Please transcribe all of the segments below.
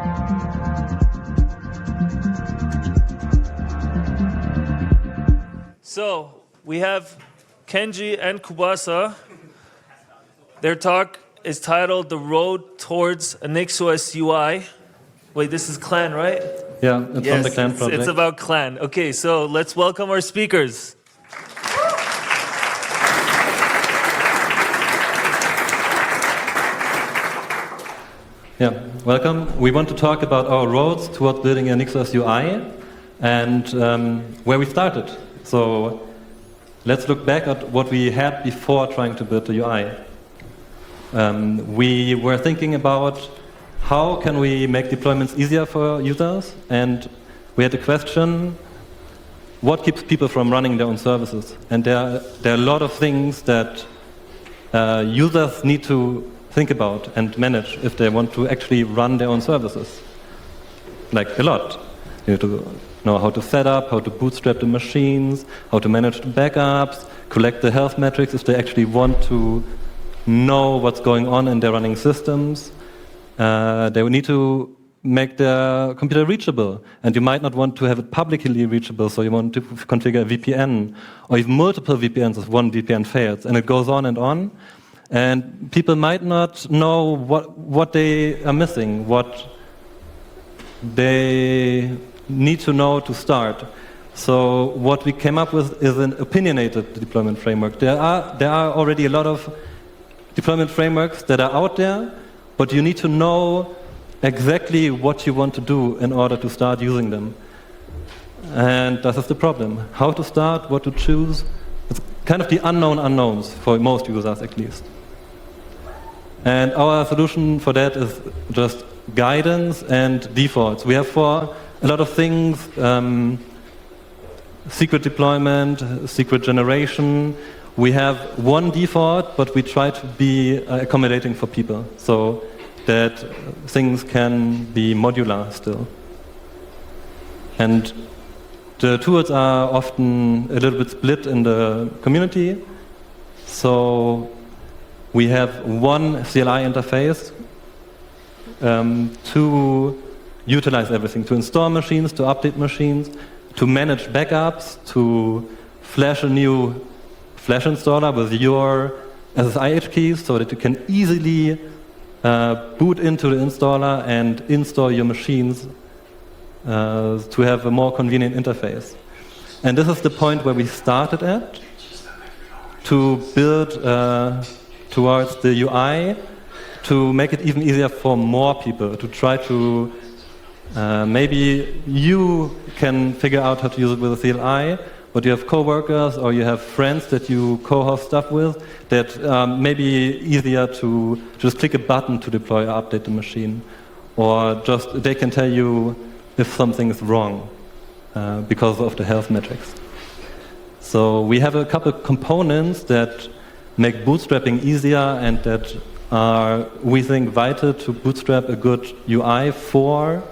So we have Kenji and Kubasa. Their talk is titled "The Road Towards a NixOS UI." Wait, this is Clan, right? Yeah, it's Yes, from the Clan project. It's about Clan. Okay, so let's welcome our speakers. Yeah, welcome. We want to talk about our roads towards building a NixOS UI and where we started. So let's look back at what we had before trying to build the UI. We were thinking about how can we make deployments easier for users, and we had the question, what keeps people from running their own services? And there are a lot of things that users need to think about and manage if they want to actually run their own services. Like a lot. You need to know how to set up, how to bootstrap the machines, how to manage the backups, collect the health metrics if they actually want to know what's going on in their running systems. They will need to make their computer reachable, and you might not want to have it publicly reachable, so you want to configure a VPN, or even multiple VPNs if one VPN fails, and it goes on. And people might not know what they are missing, what they need to know to start. So what we came up with is an opinionated deployment framework. There are already a lot of deployment frameworks that are out there, but you need to know exactly what you want to do in order to start using them. And that is the problem. How to start, what to choose. It's kind of the unknown unknowns for most users at least. And our solution for that is just guidance and defaults. We have for a lot of things, secret deployment, secret generation. We have one default, but we try to be accommodating for people so that things can be modular still. And the tools are often a little bit split in the community. So we have one CLI interface to utilize everything, to install machines, to update machines, to manage backups, to flash a new Flash installer with your SSIH keys so that you can easily boot into the installer and install your machines to have a more convenient interface. And this is the point where we started at, to build towards the UI, to make it even easier for more people, to try to maybe you can figure out how to use it with a CLI, but you have coworkers or you have friends that you co-host stuff with that may be easier to just click a button to deploy or update the machine, or just they can tell you if something is wrong because of the health metrics. So we have a couple of components that make bootstrapping easier and that are, we think, vital to bootstrap a good UI for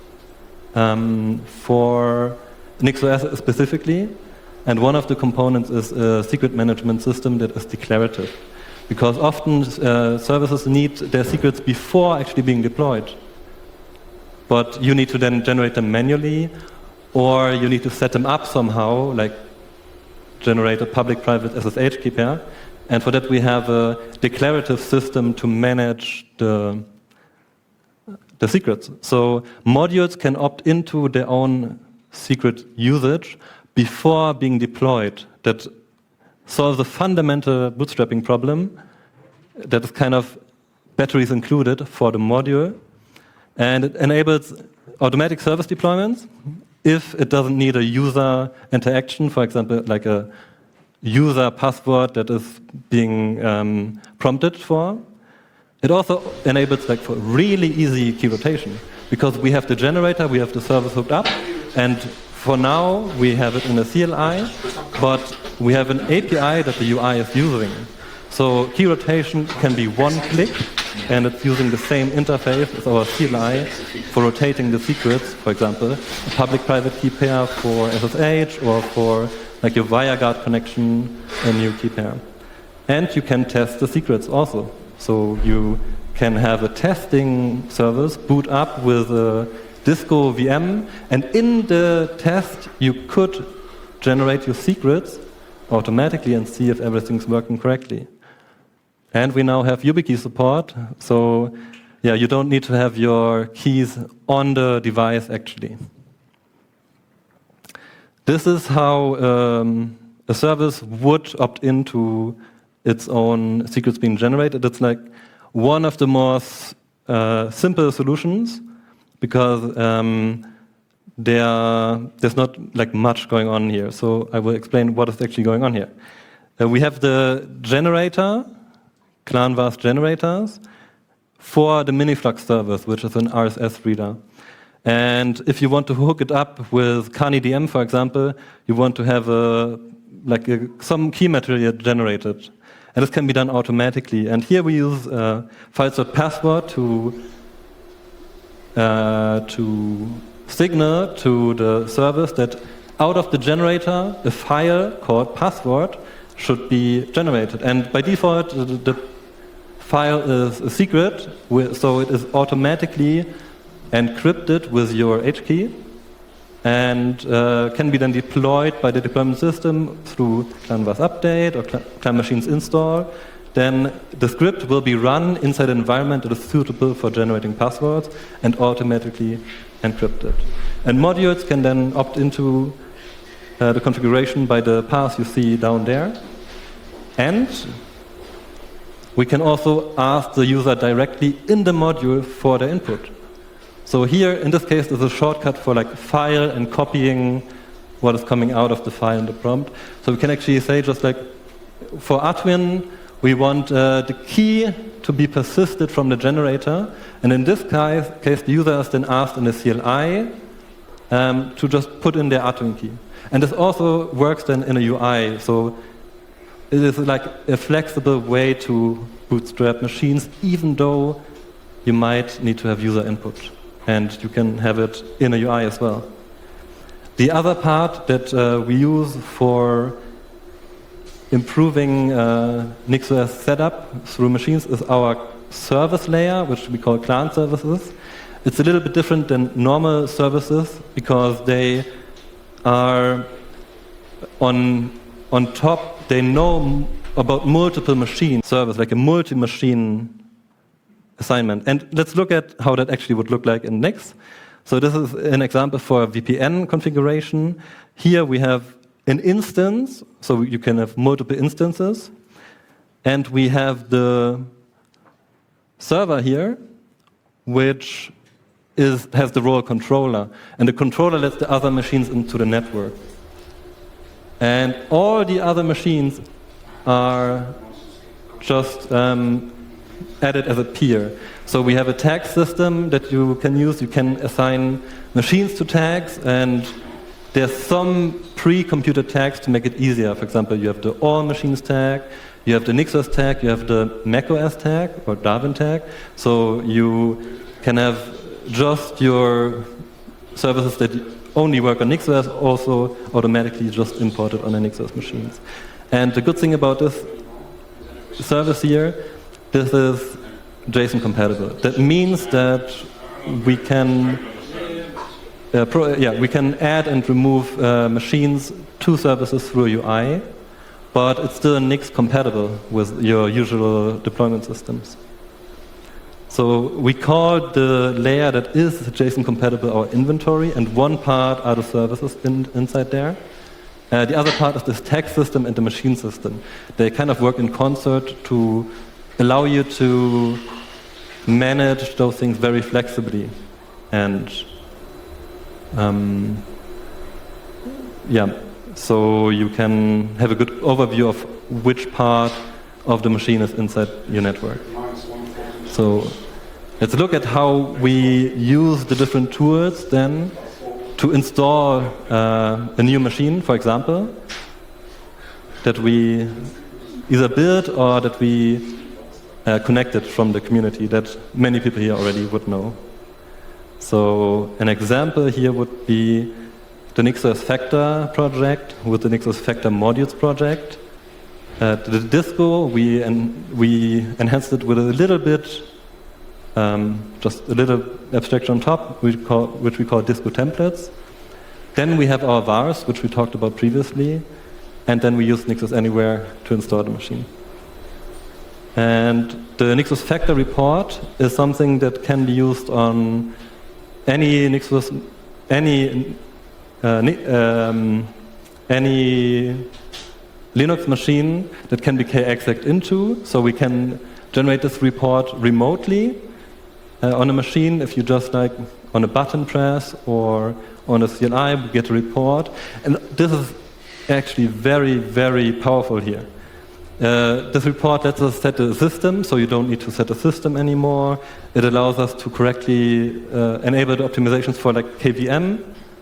NixOS specifically. And one of the components is a secret management system that is declarative. Because often services need their secrets before actually being deployed. But you need to then generate them manually, or you need to set them up somehow, like generate a public-private SSH key pair. And for that we have a declarative system to manage the secrets. So modules can opt into their own secret usage before being deployed. That solves a fundamental bootstrapping problem that is kind of batteries included for the module. And it enables automatic service deployments if it doesn't need a user interaction, for example, like a user password that is being prompted for. It also enables like for really easy key rotation, because we have the generator, we have the service hooked up, and for now we have it in a CLI, but we have an API that the UI is using. So key rotation can be one click, and it's using the same interface as our CLI for rotating the secrets, for example, a public-private key pair for SSH, or for like your WireGuard connection, a new key pair. And you can test the secrets also. So you can have a testing service boot up with a Disco VM, and in the test you could generate your secrets automatically and see if everything's working correctly. And we now have YubiKey support, so yeah, you don't need to have your keys on the device actually. This is how a service would opt into its own secrets being generated. It's like one of the more simple solutions, because there's not like much going on here. So I will explain what is actually going on here. We have the generator, ClanVAS generators, for the Miniflux service, which is an RSS reader. And if you want to hook it up with KaniDM, for example, you want to have some key material generated. And this can be done automatically. And here we use files.password to signal to the service that out of the generator, a file called password should be generated. And by default, the file is a secret, so it is automatically encrypted with your HKey and can be then deployed by the deployment system through ClanVAS update or Clan Machines install. Then the script will be run inside an environment that is suitable for generating passwords and automatically encrypted. And modules can then opt into the configuration by the path you see down there. And we can also ask the user directly in the module for their input. So here, in this case, there's a shortcut for like file and copying what is coming out of the file in the prompt. So we can actually say just like for Adwin, we want the key to be persisted from the generator. And in this case, the user is then asked in the CLI to just put in their Adwin key. And this also works then in a UI. So it is like a flexible way to bootstrap machines, even though you might need to have user input. And you can have it in a UI as well. The other part that we use for improving NixOS setup through machines is our service layer, which we call Clan services. It's a little bit different than normal services because they are on top. They know about multiple machine service, like a multi-machine assignment. And let's look at how that actually would look like in Nix. So this is an example for a VPN configuration. Here we have an instance, so you can have multiple instances. And we have the server here, which has the role controller. And the controller lets the other machines into the network. And all the other machines are just added as a peer. So we have a tag system that you can use. You can assign machines to tags, and there's some pre-computed tags to make it easier. For example, you have the all machines tag, you have the NixOS tag, you have the macOS tag or Darwin tag. So you can have just your services that only work on NixOS also automatically just imported on the NixOS machines. And the good thing about this service here, this is JSON compatible. That means that we can we can add and remove machines to services through UI, but it's still Nix compatible with your usual deployment systems. So we call the layer that is JSON compatible our inventory, and one part are the services inside there. The other part is this tag system and the machine system. They kind of work in concert to allow you to manage those things very flexibly. And so you can have a good overview of which part of the machine is inside your network. So let's look at how we use the different tools then to install a new machine, for example, that we either build or that we connected from the community that many people here already would know. So an example here would be the NixOS Factor project with the NixOS Factor modules project. The Disco, we enhanced it with a little bit just a little abstraction on top, which we call Disco templates. Then we have our vars, which we talked about previously, and then we use Nixos Anywhere to install the machine. And the Nixos Factor report is something that can be used on any Nixos, any Linux machine that can be kexec'd into, so we can generate this report remotely on a machine. If you just like on a button press or on a CLI, we get a report. And this is actually very, very powerful here. This report lets us set a system, so you don't need to set a system anymore. It allows us to correctly enable the optimizations for like KVM.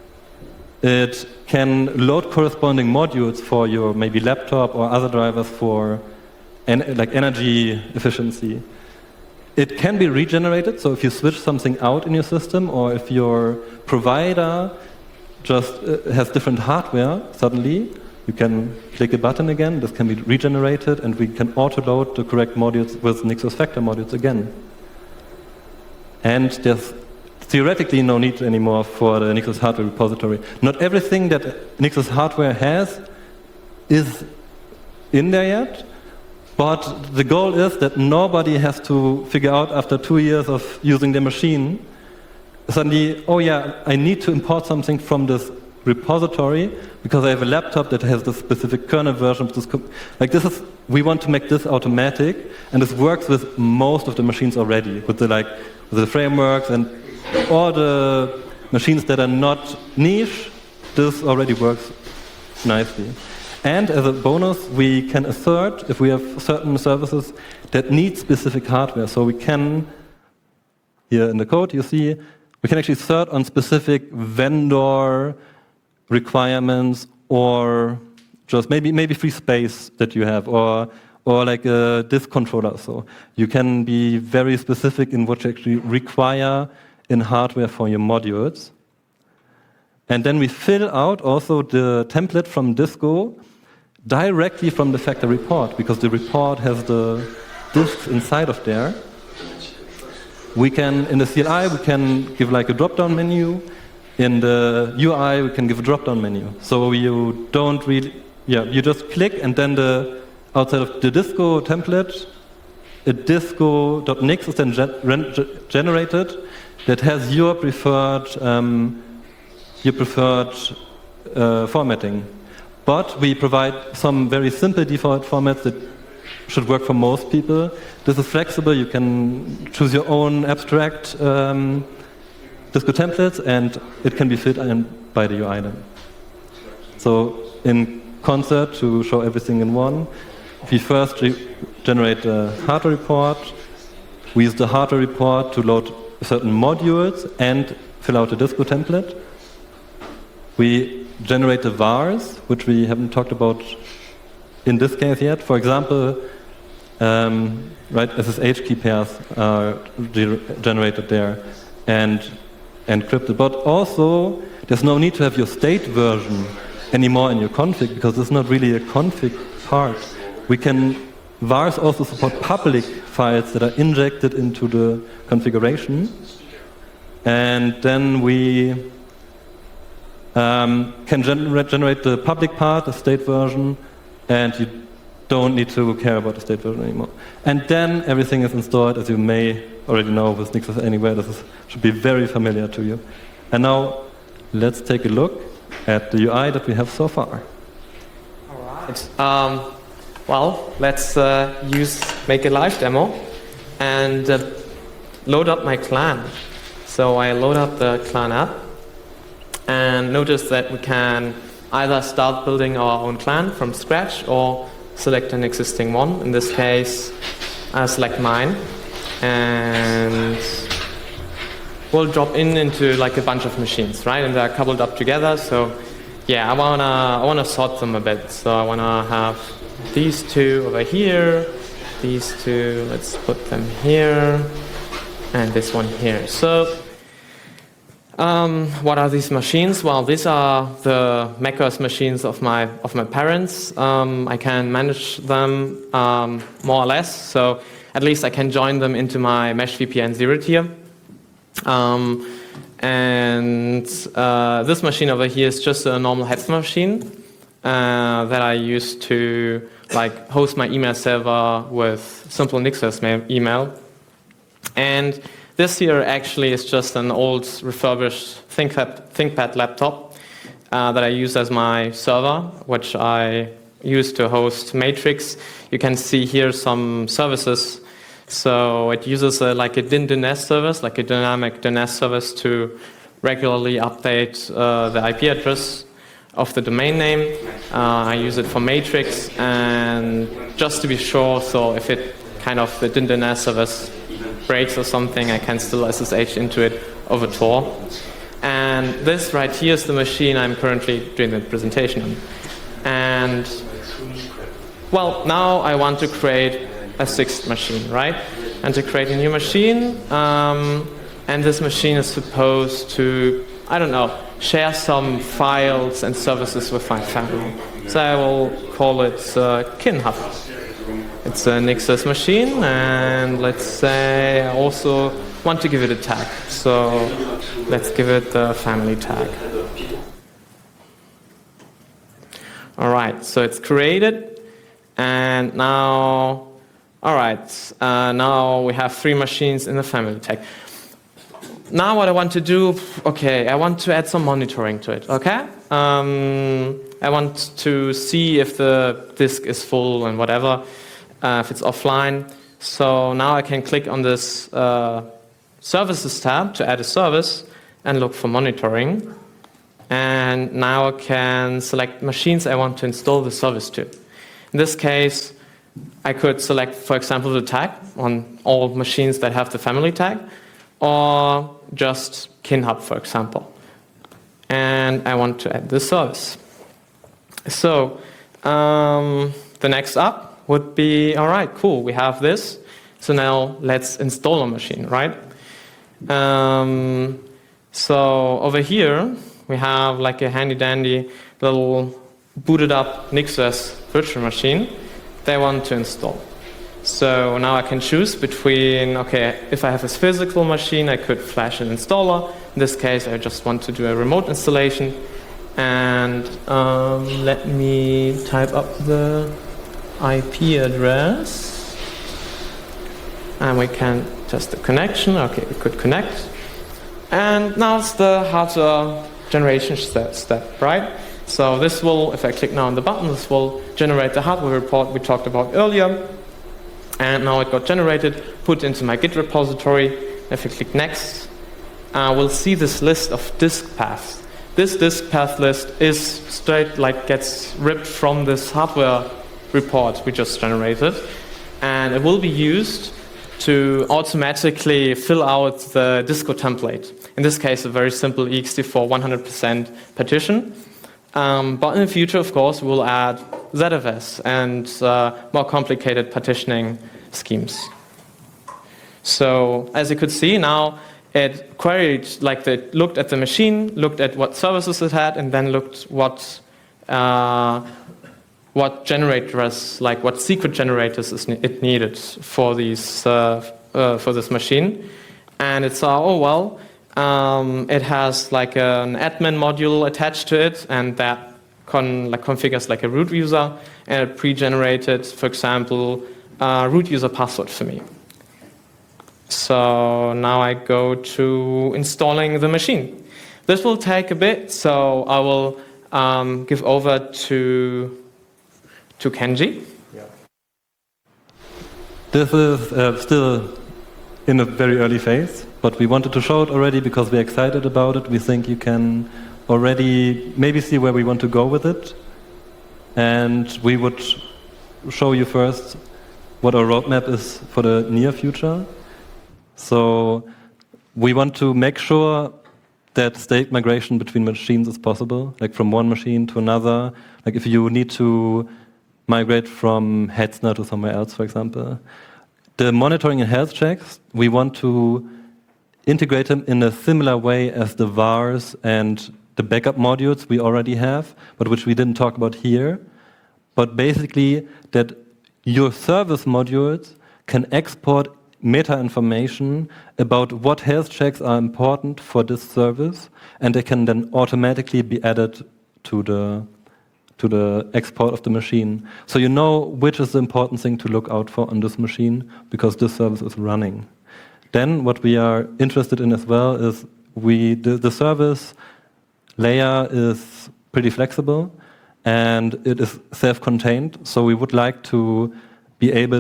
It can load corresponding modules for your maybe laptop or other drivers for like energy efficiency. It can be regenerated, so if you switch something out in your system, or if your provider just has different hardware suddenly, you can click a button again, this can be regenerated, and we can auto-load the correct modules with Nixos Factor modules again. And there's theoretically no need anymore for the Nixos hardware repository. Not everything that Nixos hardware has is in there yet, but the goal is that nobody has to figure out after 2 years of using the machine, suddenly, oh yeah, I need to import something from this repository because I have a laptop that has the specific kernel version of this. Like this is, we want to make this automatic, and this works with most of the machines already, with the frameworks and all the machines that are not niche. This already works nicely. And as a bonus, we can assert if we have certain services that need specific hardware. So we can, here in the code you see, we can actually assert on specific vendor requirements, or just maybe free space that you have, or like a disk controller. So you can be very specific in what you actually require in hardware for your modules. And then we fill out also the template from Disco directly from the Factor report, because the report has the disks inside of there. We can, in the CLI, we can give like a drop-down menu. In the UI, we can give a drop-down menu. So you don't really, you just click, and then outside of the Disco template, a disco.nix is then generated that has your preferred formatting. But we provide some very simple default formats that should work for most people. This is flexible. You can choose your own abstract Disco templates, and it can be filled in by the UI then. So in concert, to show everything in one, we first generate a hardware report. We use the hardware report to load certain modules and fill out a Disco template. We generate the vars, which we haven't talked about in this case yet. For example, SSH key pairs are generated there and encrypted. But also, there's no need to have your state version anymore in your config, because it's not really a config part. Vars also support public files that are injected into the configuration. And then we can generate the public part, the state version, and you don't need to care about the state version anymore. And then everything is installed, as you may already know with Nixos Anywhere. This should be very familiar to you. And now let's take a look at the UI that we have so far. All right. Well, let's make a live demo and load up my clan. So I load up the clan app, and notice that we can either start building our own clan from scratch or select an existing one. In this case, I select mine, and we'll drop into like a bunch of machines, right? And they're coupled up together. So yeah, I wanna sort them a bit. So I wanna have these two over here, these two, let's put them here, and this one here. So what are these machines? Well, these are the macOS machines of my parents. I can manage them more or less. So at least I can join them into my Mesh VPN 0 tier. This machine over here is just a normal Hetzner machine that I use to like host my email server with simple NixOS email. And this here actually is just an old refurbished ThinkPad laptop that I use as my server, which I use to host Matrix. You can see here some services. So it uses like a DNS service, like a dynamic DNS service to regularly update the IP address of the domain name. I use it for Matrix, and just to be sure, so if it kind of the DNS service breaks or something, I can still SSH into it over Tor. And this right here is the machine I'm currently doing the presentation on. And well, now I want to create a sixth machine, right? And to create a new machine, and this machine is supposed to, I don't know, share some files and services with my family. So I will call it KinHub. It's a NixOS machine, and let's say I also want to give it a tag. So let's give it the family tag. All right, so it's created, and now, all right, now we have 3 machines in the family tag. Now what I want to do, okay, I want to add some monitoring to it, okay? I want to see if the disk is full and whatever, if it's offline. So now I can click on this Services tab to add a service and look for monitoring. And now I can select machines I want to install the service to. In this case, I could select, for example, the tag on all machines that have the family tag, or just KinHub, for example. And I want to add this service. So the next up would be, all right, cool, we have this. So now let's install a machine, right? So over here, we have like a handy-dandy little booted up NixOS virtual machine that I want to install. So now I can choose between, okay, if I have this physical machine, I could flash an installer. In this case, I just want to do a remote installation. And let me type up the IP address. And we can test the connection. Okay, we could connect. And now it's the hardware generation step, right? So this will, if I click now on the button, this will generate the hardware report we talked about earlier. And now it got generated, put into my Git repository. If I click next, we'll see this list of disk paths. This disk path list is straight, like gets ripped from this hardware report we just generated. And it will be used to automatically fill out the Disco template. In this case, a very simple ext4 100% partition. But in the future, of course, we'll add ZFS and more complicated partitioning schemes. So as you could see, now it queried, like it looked at the machine, looked at what services it had, and then looked what generators, like what secret generators it needed for these for this machine. And it saw, oh well, it has like an admin module attached to it, and that configures like a root user, and it pre-generated, for example, a root user password for me. So now I go to installing the machine. This will take a bit, so I will give over to Kenji. Yeah. This is still in a very early phase, but we wanted to show it already because we're excited about it. We think you can already maybe see where we want to go with it. And we would show you first what our roadmap is for the near future. So we want to make sure that state migration between machines is possible, like from one machine to another. Like if you need to migrate from Hetzner to somewhere else, for example. The monitoring and health checks, we want to integrate them in a similar way as the vars and the backup modules we already have, but which we didn't talk about here. But basically that your service modules can export meta information about what health checks are important for this service, and they can then automatically be added to the export of the machine. So you know which is the important thing to look out for on this machine because this service is running. Then what we are interested in as well is the service layer is pretty flexible and it is self-contained. So we would like to be able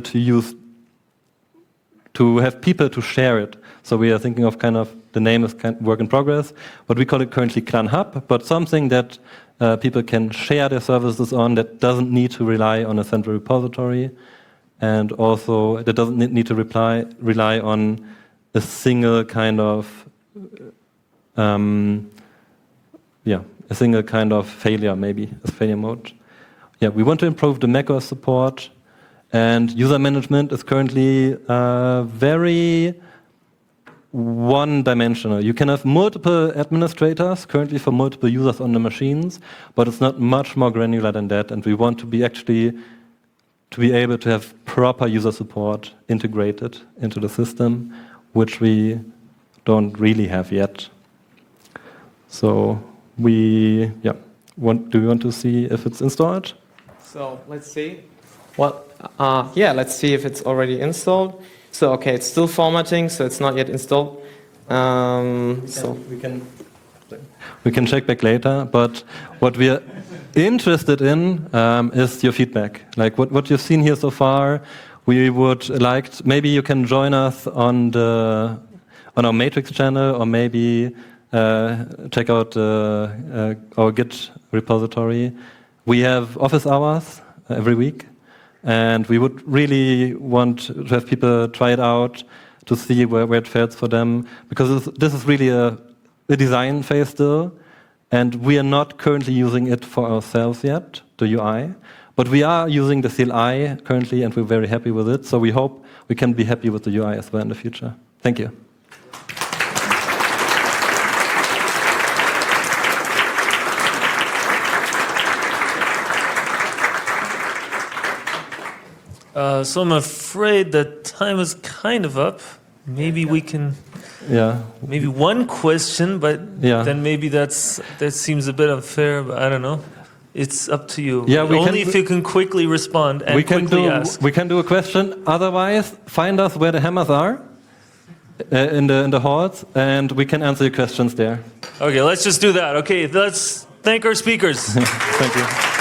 to have people to share it. So we are thinking of the name is work in progress, but we call it currently Clan Hub, but something that people can share their services on that doesn't need to rely on a central repository, and also that doesn't need to rely on a single kind of a single kind of failure, maybe a failure mode. Yeah, we want to improve the macOS support, and user management is currently very one-dimensional. You can have multiple administrators currently for multiple users on the machines, but it's not much more granular than that. And we want to be able to have proper user support integrated into the system, which we don't really have yet. So do we want to see if it's installed? So let's see. Let's see if it's already installed. So okay, it's still formatting, so it's not yet installed. We can check back later, but what we are interested in is your feedback. Like what you've seen here so far, we would like maybe you can join us on our Matrix channel, or maybe check out our Git repository. We have office hours every week. And we would really want to have people try it out to see where it fits for them, because this is really a design phase still, and we are not currently using it for ourselves yet, the UI, but we are using the CLI currently, and we're very happy with it, so we hope we can be happy with the UI as well in the future. Thank you. So I'm afraid that time is kind of up. Maybe we can, maybe one question, but then maybe that seems a bit unfair. But I don't know. It's up to you. Yeah, only if you can quickly respond and quickly ask. We can do a question. Otherwise, find us where the hammers are in the halls, and we can answer your questions there. Okay, let's just do that. Okay, let's thank our speakers. Thank you.